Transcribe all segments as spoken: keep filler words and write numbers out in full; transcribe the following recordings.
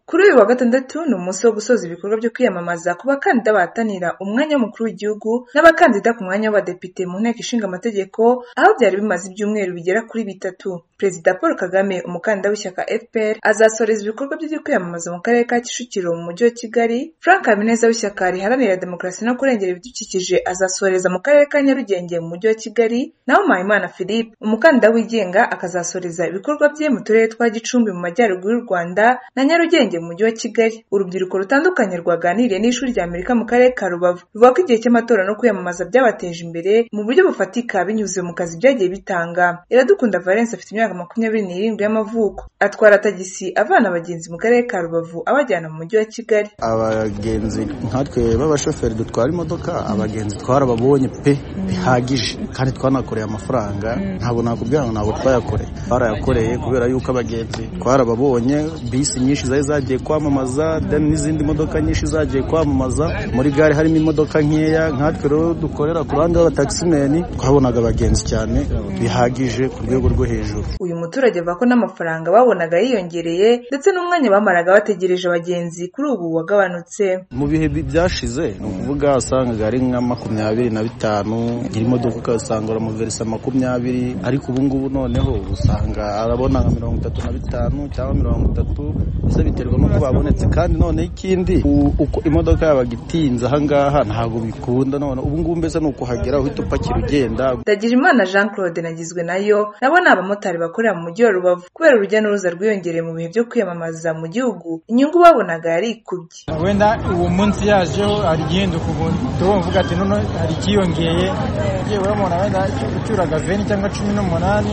Kuri uyu wa gatandatu ni umunsi wo gusoza ibikorwa byo kwiyamamaza ku bakandida bahatanira umwanya w'umukuru w'igihugu n'abakandida ku mwanya w'abadepite mu nteko ishinga amategeko, aho byari bimaze ibyumweru bigera kuri bitatu. Perezida Paul Kagame, umukandida w'ishyaka F P R, azasoreza ibikorwa byo kwiyamamaza mu karere ka Kicukiro mu mujyi wa Kigali. Frank Habineza w'ishyaka riharanira demokarasi no kurengera ibidukikije azasoreza mu karere ka Nyarugenge mu mujyi wa Kigali, naho Mpayimana Philippe, umukandida wigenga, akazasoreza ibikorwa bye mu turere twa Gicumbi mu majyaruguru y'u Rwanda na Nyarugenge mu mujyi wa Kigali. Urubyiruko rutandukanye rwaganiriye n'ishuri rya Amerika mu karere ka Rubavu ruvuga ko igihe cy'amatora no kwiyamamaza byabateje imbere mu buryo bufatika binyuze mu kazi byagiye bitanga. Iradukunda Valence afite imyaka makumyabiri n'irindwi y'amavuko, atwara tagisi avana abagenzi mu karere ka Rubavu abajyana mu mujyi wa Kigali. Abagenzi nkatwe b'abashoferi dutwara imodoka, abagenzi twarababonye pe bihagije kandi twanakoreye amafaranga, ntabwo nakubwira ngo ntabwo twayakoreye, barayakoreye kubera yuko abagenzi twarababonye. Bisi nyinshi zari zagiye kwamamaza, then n'izindi modoka nyinshi zagiye kwamamaza, muri gare harimo imodoka nkeya. Nkatwe rero dukorera ku ruhande rw'abataximeni twabonaga abagenzi cyane bihagije ku rwego rwo hejuru. Uyu muturage avuga ko n'amafaranga babonaga yiyongereye ndetse n'umwanya bamaraga bategereje abagenzi kuri ubu wagabanutse. Mu bihe byashize ni ukuvuga wasangaga ari nka makumyabiri na bitanu, iri modoka ugasanga uramuverisa makumyabiri, ariko ubu ngubu noneho usanga arabona nka mirongo itatu na bitanu cyangwa mirongo itatu, ese biterwa n'uko babonetse. Kandi none ikindi uko imodoka yabaga itinze ahangaha ntabwo bikunda, none ubu ngubu mbese ni ukuhagera uhita upakira ugenda. Ndagijimana Jean Claude nagizwe nayo nabo ni abamotari bakorera mu mujyi wa Rubavu. Kubera urujya n'uruza rwiyongereye mu bihe byo kwiyamamaza mu gihugu, inyungu babonaga yari ikubye. Wenda uwo munsi yajeho hari igihinduka, ubundi tuvuga ati none hari ikiyongeye, yewe urabona wenda ucuraga veni cyangwa cumi n'umunani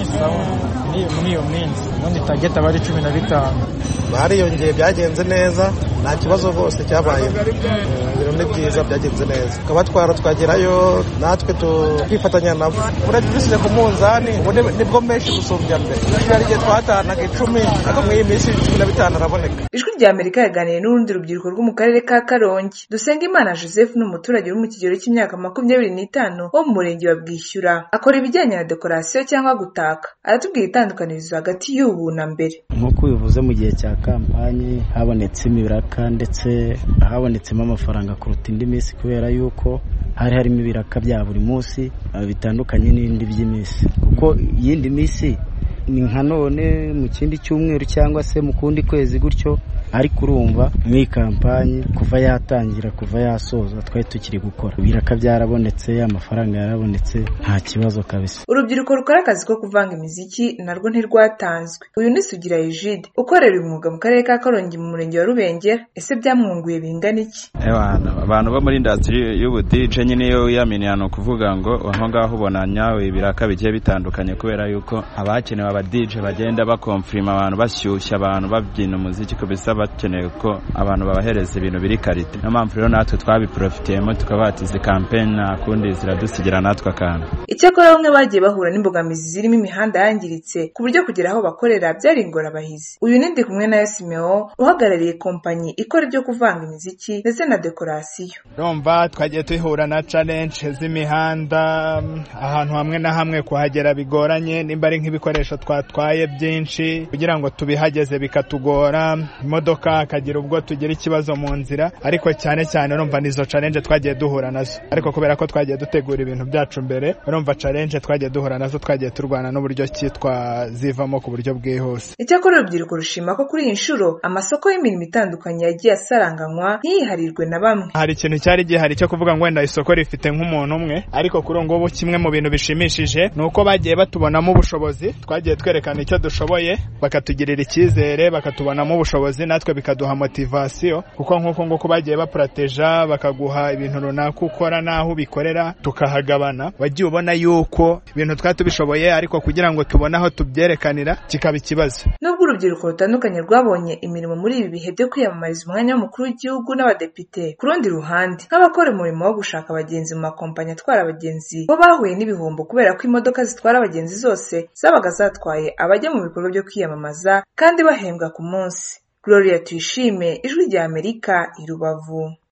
muri iyo minsi, ubundi target aba ari cumi na bitanu. Bariyongeye, byagenze neza, nta kibazo rwose cyabaye, ibintu ni byiza, byagenze neza. Abatwara twagerayo natwe tukifatanya nabo, urebye bisije ku munzani ubu nibwo menshi gusumbya mbere. Hari igihe twatanaga icumi, ariko muri iyi minsi cumi na bitanu araboneka. Ijwi rya Amerika yaganiriye n'urundi rubyiruko rwo mu karere ka Karongi. Dusengimana Joseph ni umuturage uri mu kigero cy'imyaka makumyabiri n'itanu wo mu murenge wa Bwishyura, akora ibijyanye na dekorasiyo cyangwa gutaka. Aratubwira itandukanirizo hagati y'ubu na mbere. Nk'uko bivuze, mu gihe cya kampanye habonetse ibiraka ndetse habonetsemo amafaranga kuruta indi minsi, kubera yuko hari harimo ibiraka bya buri munsi bitandukanye n'indi by'iminsi, kuko iyindi minsi ni nka none mu kindi cyumweru cyangwa se mu kundi kwezi gutyo, ariko urumva muri kampanye kuva yatangira kuva yasoza twari tukiri gukora, ibiraka byarabonetse, amafaranga yarabonetse, nta kibazo kabisa. Urubyiruko rukora akazi ko kuvanga imiziki narwo ntirwatanzwe. Uyu ni Sugira Egide ukorera uyu mwuga mu karere ka Karongi mu murenge wa Rubengera. Ese byamwunguye bingana iki? Abantu bo muri industry y'ubu D J nyine yo yamenye no kuvuga ngo aho ngaho ubona nyawe ibiraka bigiye bitandukanye, kubera yuko abakenewe aba D J bagenda bakonfirma abantu, bashyushya abantu, babyina umuziki kubisa, bakeneye ko abantu babahereza ibintu biri karite. Niyo mpamvu rero natwe twabiprofitiyemo tukabatiza campaign nakundi ziradusigira natwe akantu. Icyakora bamwe bagiye bahura n'imbogamizi zirimo imihanda yangiritse ku buryo kugera aho bakorera byari ingorabahizi. Uyu ni ndi kumwe na Simeo uhagarariye kompanyi ikora ibyo kuvanga imiziki ndetse na dekorasiyo. Urumva twagiye tuhura na challenge z'imihanda, ahantu hamwe na hamwe kuhagera bigoranye, nimba ari nk'ibikoresho twatwaye byinshi kugira ngo tubihageze bikatugora, imodoka akagira ubwo tugira ikibazo mu nzira, ariko cyane cyane urumva nizo challenge twagiye duhura nazo. Ariko kubera ko twagiye dutegura ibintu byacu mbere, urumva challenge twagiye duhura nazo, twagiye turwana n'uburyo ki twazivamo ku buryo bwihuse. Icyakora urubyiruko rushima ko kuri iyi nshuro amasoko y'imirimo itandukanye yagiye asaranganywa ntiyiharirwe na bamwe. Hari ikintu cyari gihari cyo kuvuga ngo wenda isoko rifite nk'umuntu umwe, ariko kuri ngo ubu kimwe mu bintu bishimishije ni uko bagiye batubonamo ubushobozi, twagiye twerekana icyo dushoboye, bakatugirira icyizere, bakatubonamo ubushobozi, natwe bikaduha motivation, kuko nk'uko nguko bagiye baproteja, bakaguha ibintu runaka ukora naho ubikorera tukahagabana, wagiye ubona yuko ibintu twatubishoboye, ariko kugira ngo tubone aho tubyerekanira kikaba ikibazo. Nubwo urubyiruko rutandukanye rwabonye imirimo muri ibi bihe byo kwiyamamariza umwanya w'umukuru w'igihugu n'abadepite, ku rundi ruhande nk'abakora umurimo wo gushaka abagenzi mu makompanyi atwara abagenzi bo bahuye n'ibihombo kubera ko imodoka zitwara abagenzi zose zabaga zatwaye abajya mu bikorwa byo kwiyamamaza kandi bahembwa ku munsi. Gloria Tuyishime, Ijwi rya Amerika, i Rubavu.